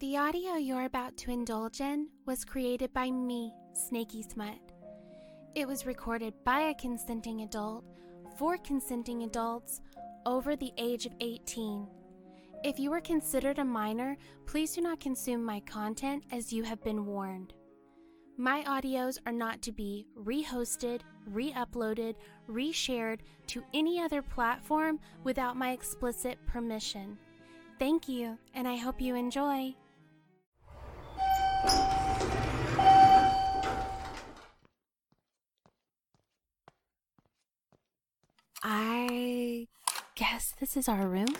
The audio you're about to indulge in was created by me, Snaky Smut. It was recorded by a consenting adult for consenting adults over the age of 18. If you are considered a minor, please do not consume my content as you have been warned. My audios are not to be re-hosted, re-uploaded, re-shared to any other platform without my explicit permission. Thank you, and I hope you enjoy. I guess this is our room?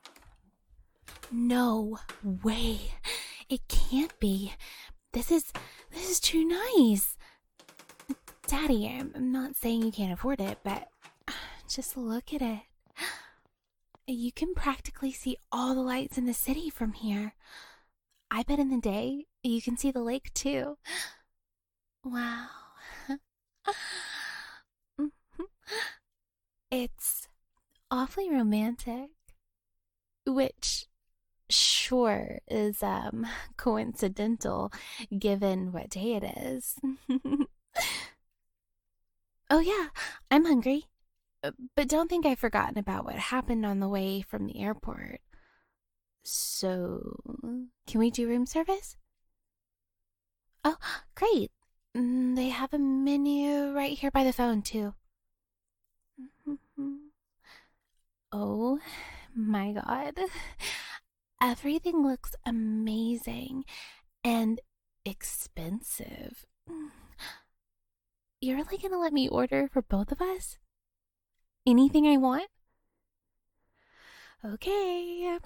No way. It can't be. This is too nice. Daddy, I'm not saying you can't afford it, but just look at it. You can practically see all the lights in the city from here. I bet in the day you can see the lake too. Wow. It's awfully romantic, which sure is coincidental given what day it is. Oh yeah, I'm hungry. But don't think I've forgotten about what happened on the way from the airport. So, can we do room service? Oh, great. They have a menu right here by the phone, too. Oh my god. Everything looks amazing and expensive. You're really gonna let me order for both of us? Anything I want? Okay.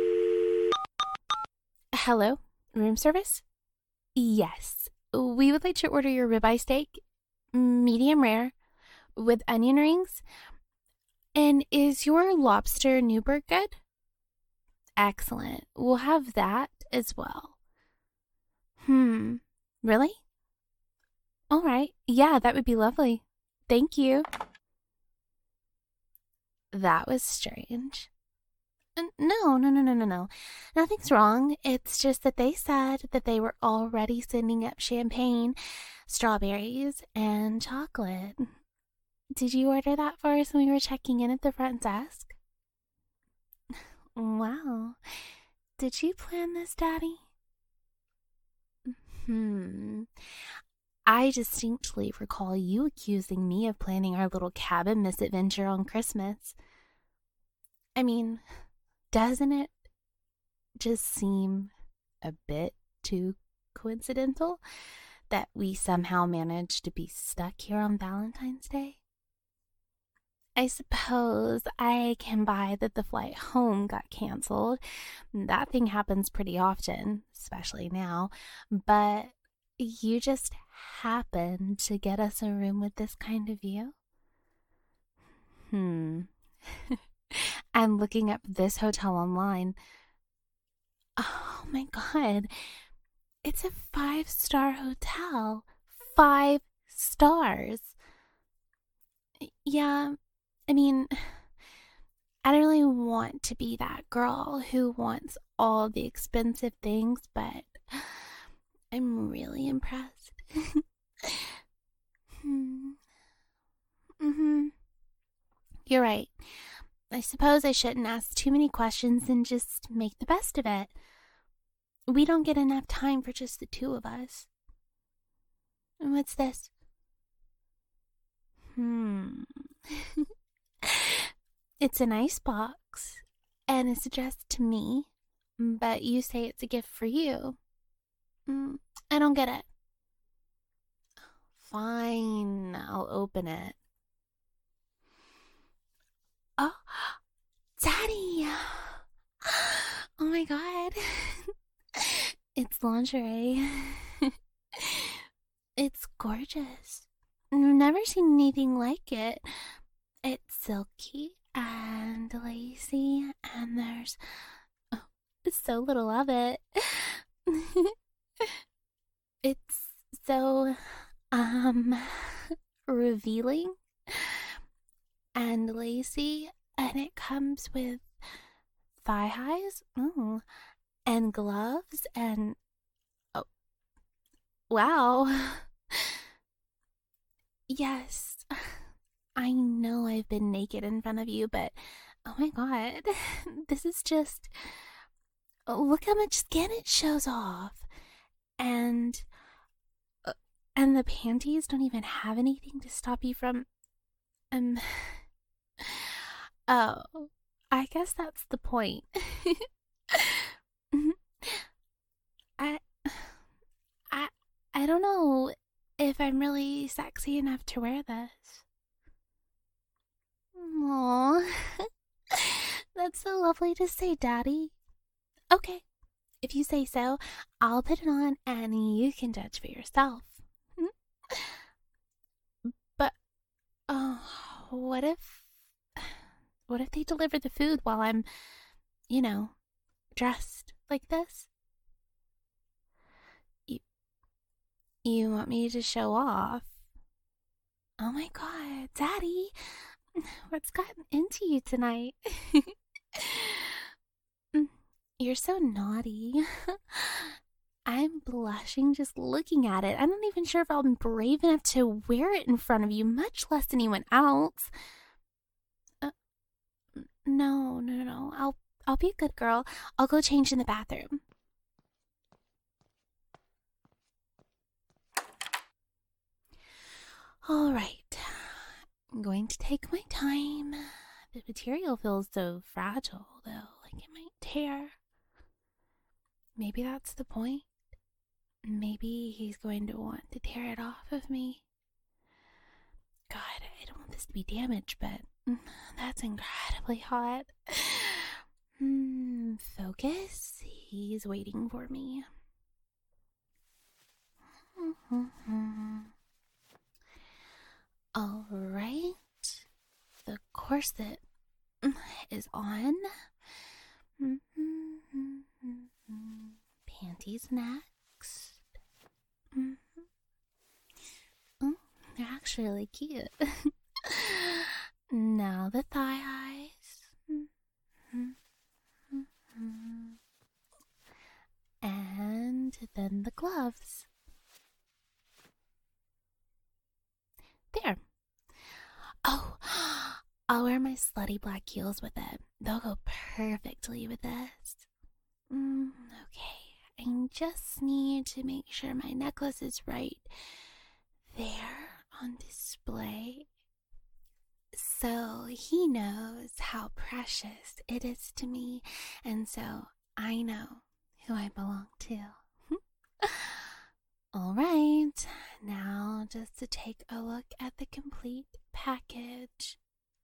Hello, room service? Yes, we would like to order your ribeye steak, medium rare, with onion rings. And is your lobster Newburgh good? Excellent. We'll have that as well. Really? All right. Yeah, that would be lovely. Thank you. That was strange. No. Nothing's wrong. It's just that they said that they were already sending up champagne, strawberries, and chocolate. Did you order that for us when we were checking in at the front desk? Wow. Did you plan this, Daddy? I distinctly recall you accusing me of planning our little cabin misadventure on Christmas. I mean, doesn't it just seem a bit too coincidental that we somehow managed to be stuck here on Valentine's Day? I suppose I can buy that the flight home got canceled. That thing happens pretty often, especially now. But you just happened to get us a room with this kind of view? I'm looking up this hotel online. Oh my god. It's a 5-star hotel. 5 stars. Yeah, I mean, I don't really want to be that girl who wants all the expensive things, but I'm really impressed. You're right. I suppose I shouldn't ask too many questions and just make the best of it. We don't get enough time for just the two of us. And what's this? It's an ice box, and it's addressed to me, but you say it's a gift for you. I don't get it. Fine, I'll open it. Oh, Daddy! Oh my god. It's lingerie. It's gorgeous. I've never seen anything like it. It's silky and lacy, and there's so little of it. It's so revealing and lacy, and it comes with thigh highs and gloves and oh, wow. Yes, I know I've been naked in front of you, but oh my god, this is just. Look how much skin it shows off. And. uh, And the panties don't even have anything to stop you from. Um. Oh, I guess that's the point. I. I. I don't know if I'm really sexy enough to wear this. Aww. That's so lovely to say, Daddy. Okay, if you say so, I'll put it on and you can judge for yourself. But, oh, what if. What if they deliver the food while I'm, you know, dressed like this? You, you want me to show off? Oh my god, Daddy, what's gotten into you tonight? You're so naughty. I'm blushing just looking at it. I'm not even sure if I'm brave enough to wear it in front of you, much less anyone else. No. I'll be a good girl. I'll go change in the bathroom. All right. I'm going to take my time. The material feels so fragile, though, like it might tear. Maybe that's the point. Maybe he's going to want to tear it off of me. God, I don't want this to be damaged, but that's incredibly hot. Focus. He's waiting for me. All right. The corset is on. Panties next. Oh, they're actually really cute. Now the thigh highs. And then the gloves. There. Oh, I'll wear my slutty black heels with it. They'll go perfectly with this. Okay, I just need to make sure my necklace is right there on display, so he knows how precious it is to me, and so I know who I belong to. All right, now just to take a look at the complete package.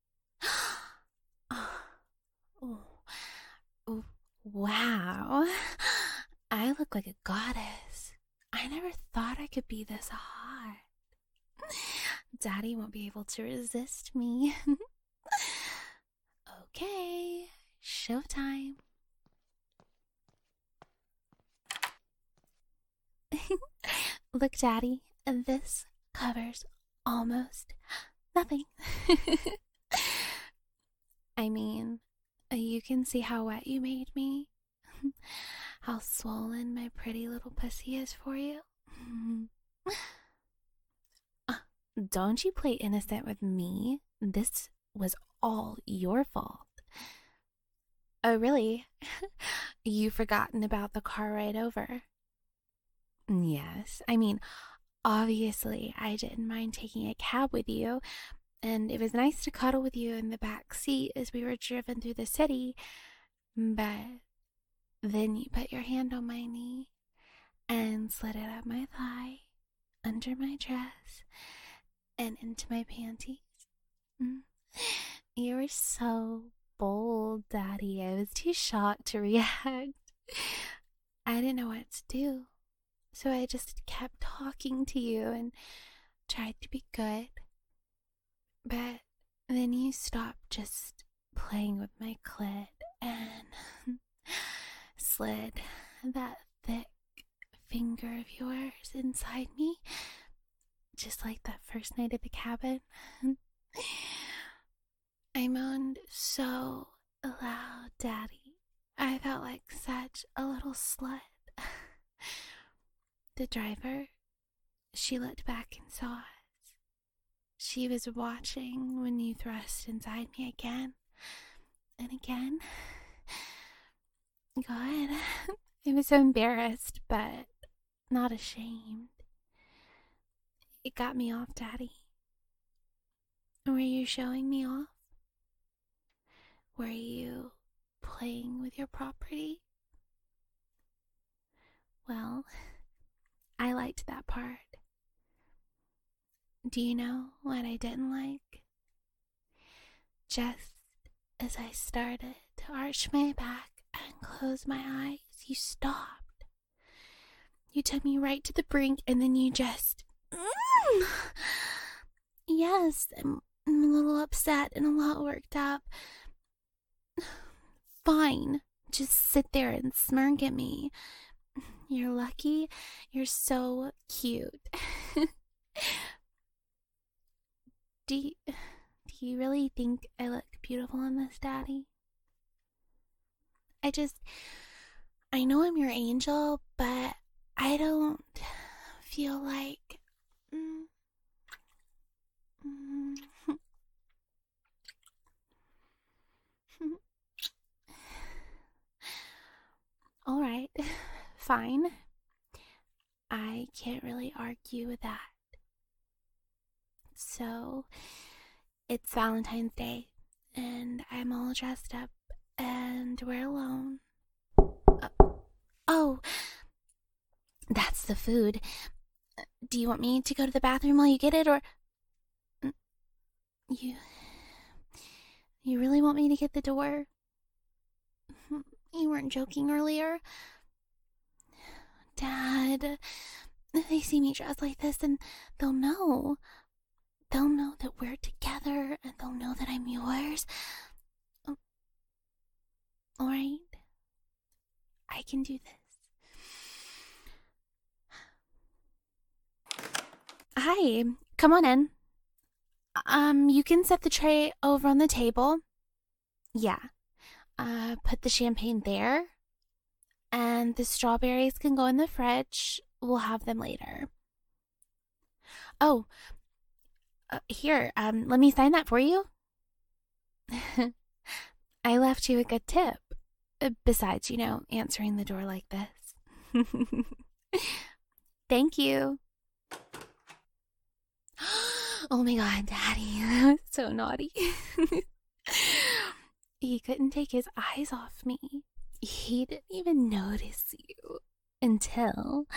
Oh, wow, I look like a goddess. I never thought I could be this hot. Daddy won't be able to resist me. Okay, showtime. Look, Daddy, this covers almost nothing. I mean, you can see how wet you made me. How swollen my pretty little pussy is for you. Don't you play innocent with me. This was all your fault. Oh, really? You've forgotten about the car ride over? Yes, I mean, obviously, I didn't mind taking a cab with you, and it was nice to cuddle with you in the back seat as we were driven through the city, but then you put your hand on my knee and slid it up my thigh, under my dress, and into my panties. You were so bold, Daddy. I was too shocked to react. I didn't know what to do, so I just kept talking to you and tried to be good. But then you stopped just playing with my clit and slid that thick finger of yours inside me, just like that first night at the cabin. I moaned so loud, Daddy. I felt like such a little slut. The driver, she looked back and saw us. She was watching when you thrust inside me again and again. God, I was so embarrassed, but not ashamed. It got me off, Daddy. Were you showing me off? Were you playing with your property? Well, I liked that part. Do you know what I didn't like? Just as I started to arch my back and close my eyes, you stopped. You took me right to the brink and then you just... Yes, I'm a little upset and a lot worked up. Fine, just sit there and smirk at me. You're lucky. You're so cute. Do you really think I look beautiful in this, Daddy? I know I'm your angel, but I don't feel like... All right, fine. I can't really argue with that. So, it's Valentine's Day, and I'm all dressed up, and we're alone. Oh, that's the food. Do you want me to go to the bathroom while you get it, or... You really want me to get the door? You weren't joking earlier? Dad, if they see me dressed like this, then they'll know. They'll know that we're together, and they'll know that I'm yours. Alright? I can do this. Hi, come on in. You can set the tray over on the table. Yeah. Put the champagne there. And the strawberries can go in the fridge. We'll have them later. Oh, here, let me sign that for you. I left you a good tip. Besides, answering the door like this. Thank you. Oh my God, Daddy, that was so naughty. He couldn't take his eyes off me. He didn't even notice you until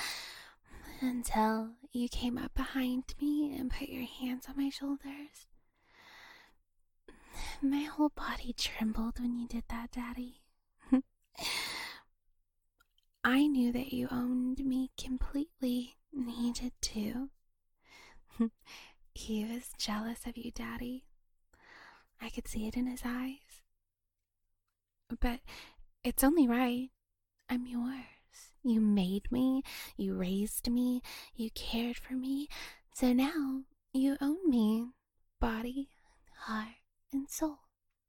you came up behind me and put your hands on my shoulders. My whole body trembled when you did that, Daddy. I knew that you owned me completely, and he did too. He was jealous of you, Daddy. I could see it in his eyes. But it's only right. I'm yours. You made me, you raised me, you cared for me, so now you own me, body, heart, and soul.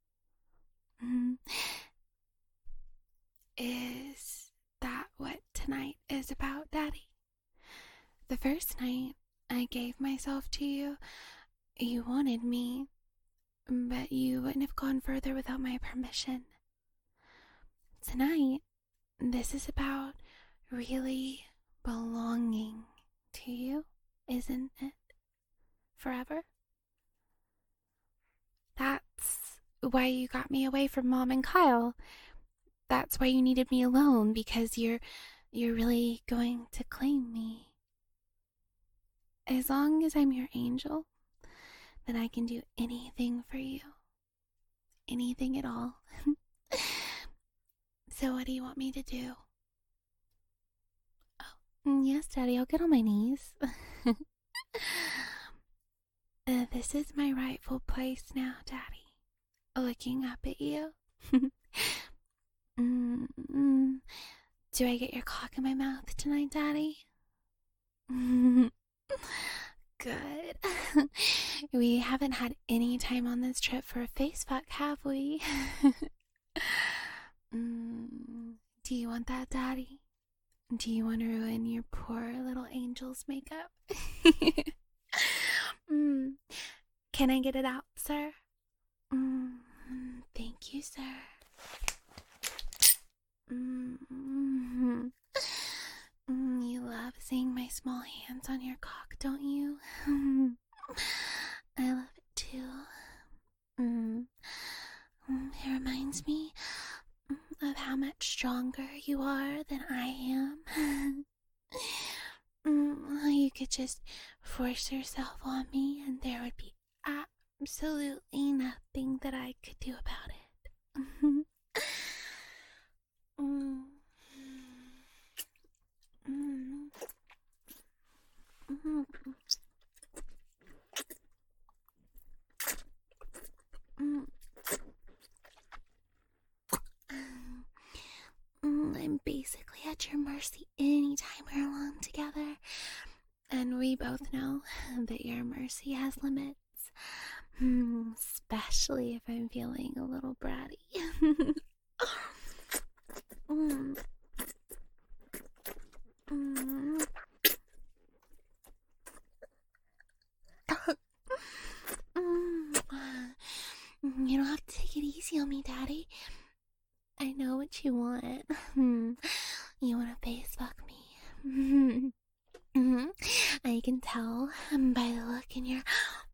Is that what tonight is about, Daddy? The first night I gave myself to you, you wanted me, but you wouldn't have gone further without my permission. Tonight, this is about really belonging to you, isn't it? Forever? That's why you got me away from Mom and Kyle. That's why you needed me alone, because you're really going to claim me. As long as I'm your angel, then I can do anything for you. Anything at all. So what do you want me to do? Oh, yes, Daddy, I'll get on my knees. This is my rightful place now, Daddy. Looking up at you. Do I get your cock in my mouth tonight, Daddy? Good. We haven't had any time on this trip for a face fuck, have we? Do you want that, Daddy? Do you want to ruin your poor little angel's makeup? mm. Can I get it out, sir? Thank you, sir. You love seeing my small hands on your cock, don't you? I love it too. It reminds me of how much stronger you are than I am. You could just force yourself on me and there would be absolutely nothing that I could do about it. I'm basically at your mercy anytime we're alone together. And we both know that your mercy has limits. Especially if I'm feeling a little bratty. You don't have to take it easy on me, Daddy. I know what you want. You want to face fuck me. I can tell by the look in your...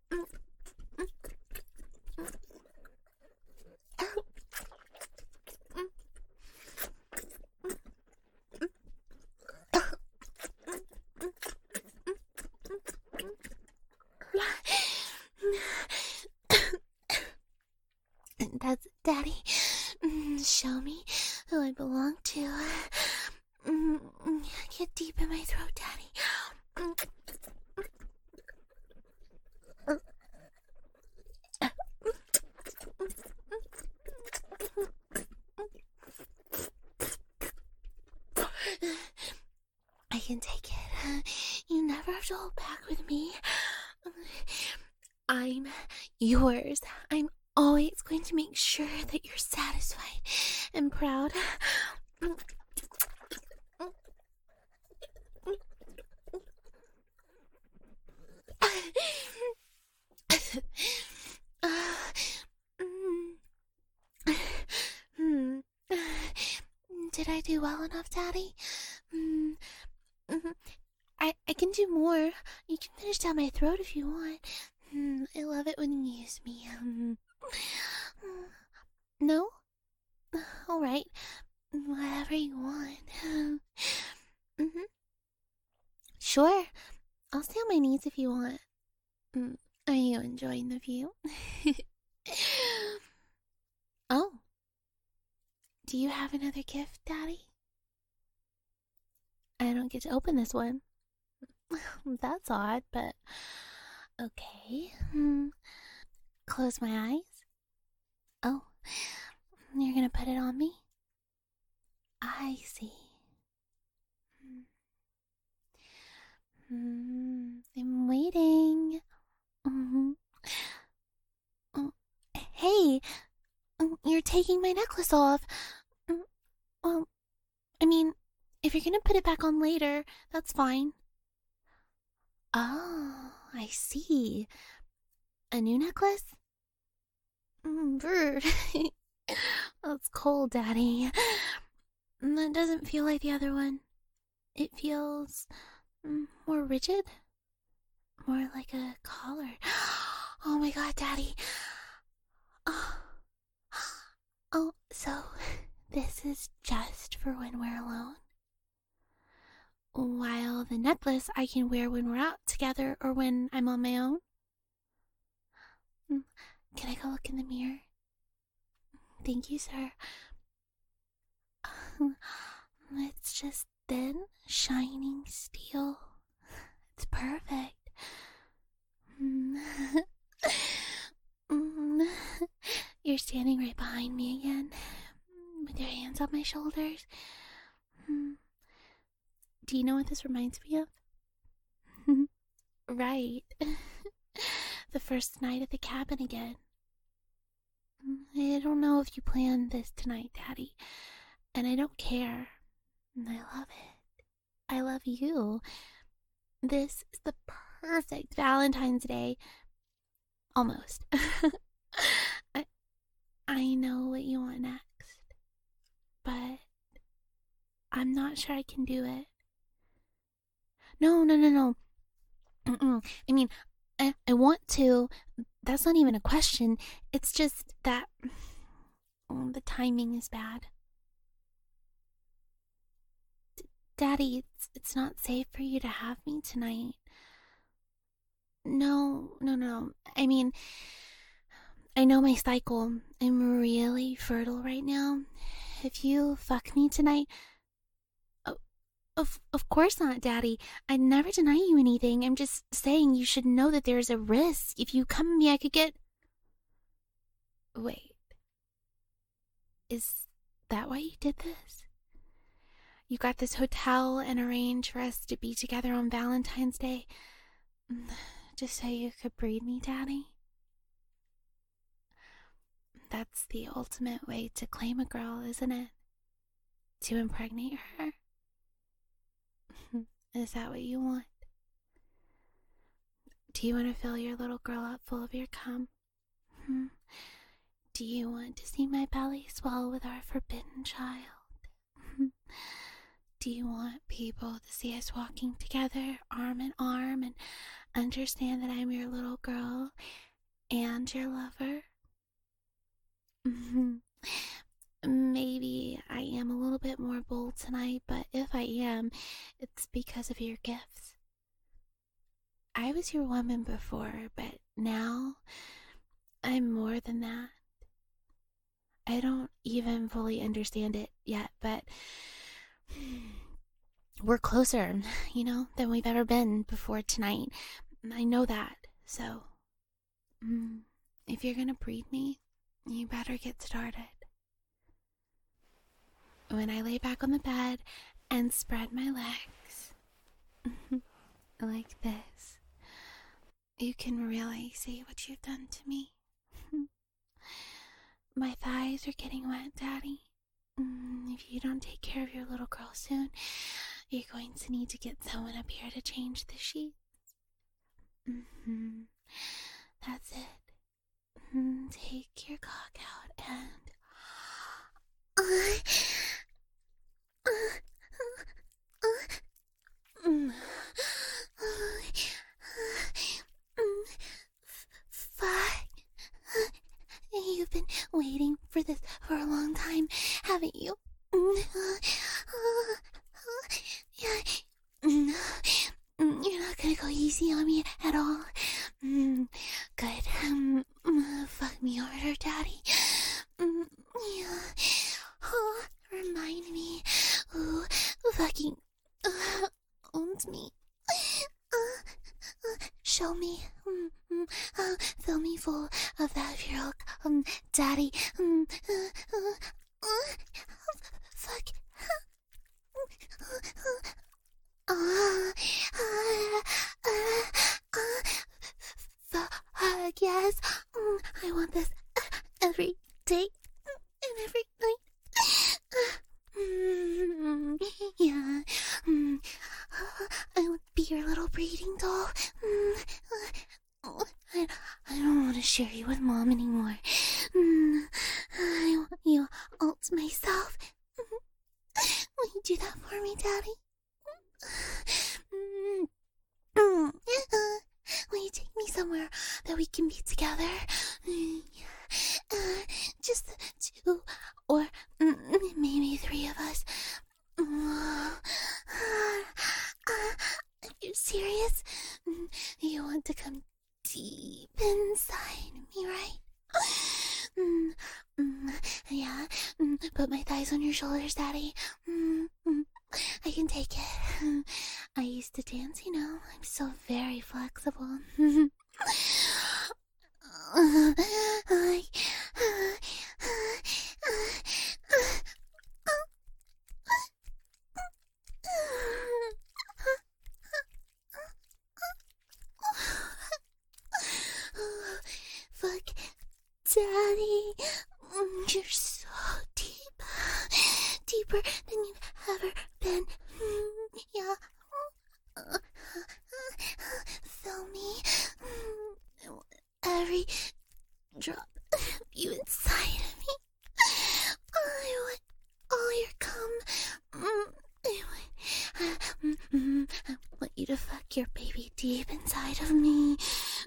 That's Daddy. Show me who I belong to. Get deep in my throat, Daddy. I can take it. You never have to hold back with me. I'm yours. I'm always going to make sure that you're satisfied and proud. Did I do well enough, Daddy? I can do more. You can finish down my throat if you want. I love it when you use me. No? Alright. Whatever you want. Sure. I'll stay on my knees if you want. Are you enjoying the view? Oh. Do you have another gift, Daddy? I don't get to open this one. That's odd, but okay. Close my eyes. Oh, you're gonna put it on me? I see. I'm waiting. Hey, you're taking my necklace off. Well, I mean, if you're gonna put it back on later, that's fine. Oh, I see. A new necklace? Bird. That's cold, Daddy. That doesn't feel like the other one. It feels more rigid. More like a collar. Oh my god, Daddy. Oh, so this is just for when we're alone? While the necklace I can wear when we're out together or when I'm on my own? Can I go look in the mirror? Thank you, sir. It's just thin, shining steel. It's perfect. You're standing right behind me again, with your hands on my shoulders. Do you know what this reminds me of? Right. The first night at the cabin again. I don't know if you planned this tonight, Daddy, and I don't care. And I love it. I love you. This is the perfect Valentine's Day. Almost. I know what you want next, but I'm not sure I can do it. No. I mean, I want to. That's not even a question. It's just that the timing is bad. Daddy, it's not safe for you to have me tonight. No. I mean, I know my cycle. I'm really fertile right now. If you fuck me tonight... Of course not, Daddy. I'd never deny you anything. I'm just saying you should know that there's a risk. If you come at me, I could get... Wait. Is that why you did this? You got this hotel and arranged for us to be together on Valentine's Day just so you could breed me, Daddy? That's the ultimate way to claim a girl, isn't it? To impregnate her? Is that what you want? Do you want to fill your little girl up full of your cum? Do you want to see my belly swell with our forbidden child? Do you want people to see us walking together, arm in arm, and understand that I'm your little girl and your lover? Maybe I am a little bit more bold tonight, but if I am, it's because of your gifts. I was your woman before, but now I'm more than that. I don't even fully understand it yet, but we're closer, than we've ever been before tonight. I know that, so if you're gonna breed me, you better get started. When I lay back on the bed and spread my legs like this, you can really see what you've done to me. My thighs are getting wet, Daddy. If you don't take care of your little girl soon, you're going to need to get someone up here to change the sheets. That's it. Take your cock out and... Fuck. You've been waiting for this for a long time, haven't you? You're not gonna go easy on me at all. Good. Fuck me harder, Daddy. Remind me who fucking owns me. Show me. Fill me full of that pure Daddy. Fuck. Fuck yes. I want this every day and every night. Yeah. I want to be your little breeding doll. I don't want to share you with Mom anymore. I want you all to myself. Will you do that for me, Daddy? Will you take me somewhere that we can be together? Just the two, or maybe three of us. Are you serious? You want to come deep inside me, right? Yeah. Put my thighs on your shoulders, Daddy. I can take it. I used to dance, I'm so very flexible. Fuck, Daddy. deeper than you've ever been. Yeah. Fill me. Every drop of you inside of me. I want all your cum. I want you to fuck your baby deep inside of me.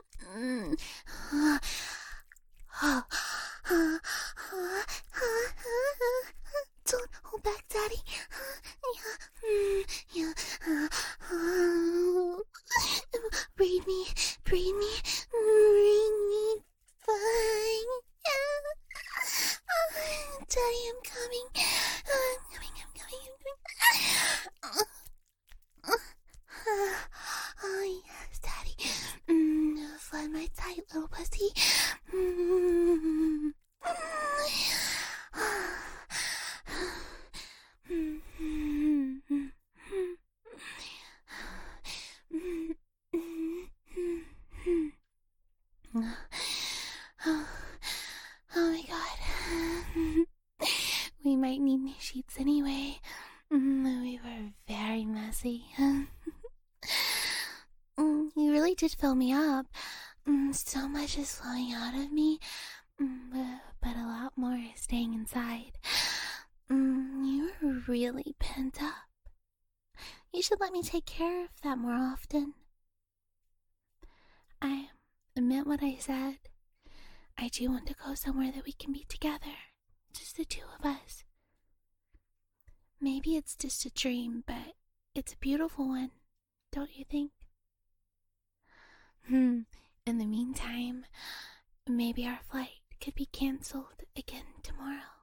Don't hold back, Daddy. Yeah. Breathe me. Breathe me. Fine. Daddy, I'm coming. I'm coming. Oh, yes, Daddy. Flood my tight little pussy. Oh my god. We might need new sheets anyway. We were very messy. You really did fill me up. So much is flowing out of me, but a lot more is staying inside. You were really pent up. You should let me take care of that more often. I meant what I said. I do want to go somewhere that we can be together. Just the two of us. Maybe it's just a dream, but it's a beautiful one, don't you think? In the meantime, maybe our flight could be cancelled again tomorrow.